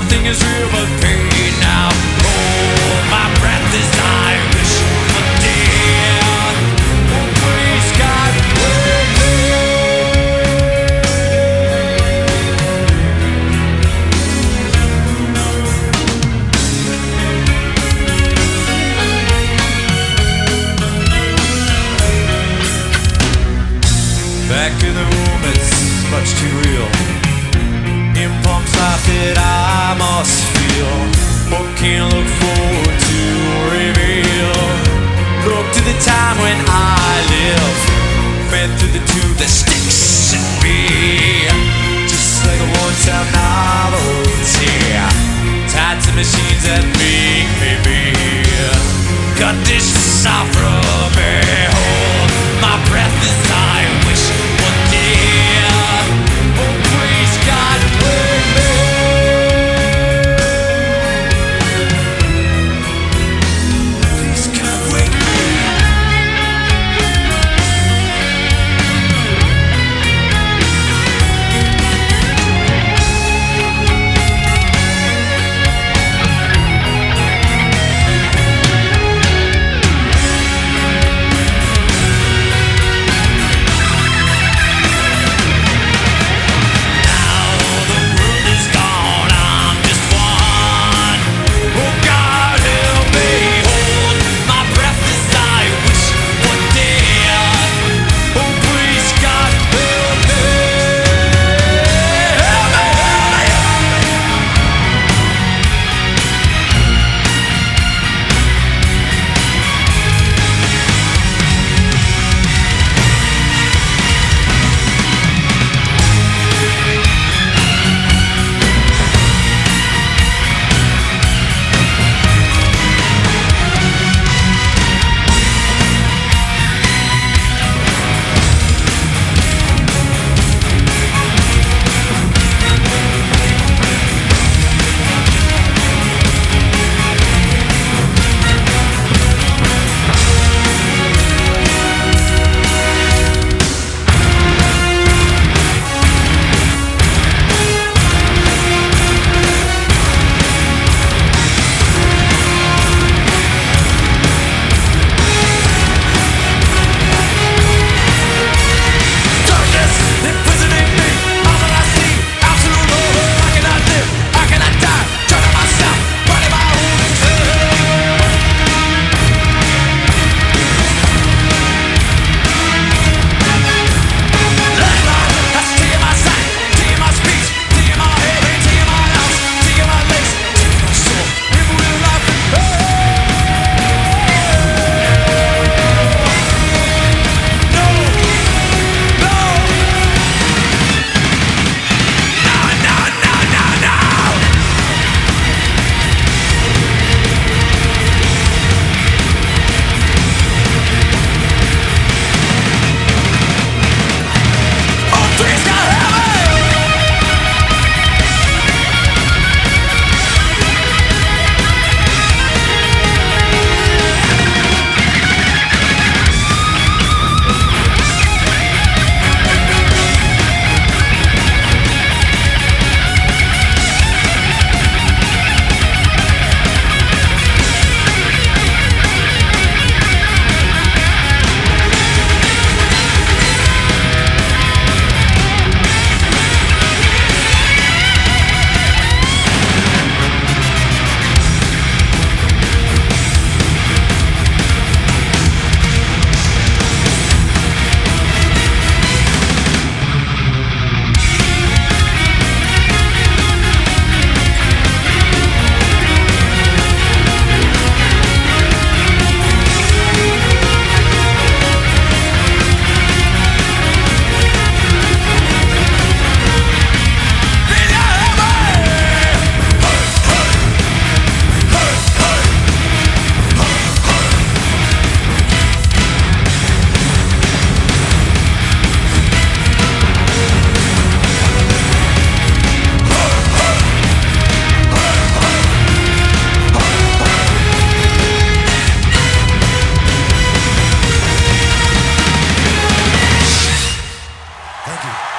Nothing is real but pain now. Oh, my breath is Irish for death. Oh, praise God, wake me. Back in the room, it's much too real. Impulse life that I must feel. What can look forward to reveal? Look to the time when I live, fed through the tube that sticks in me, just like a one-time novelty, tied to machines that make me be. Cut this off from me. Hold my breath as I wish one day. Oh, praise God, wake me. Please, God, wake me. Thank you.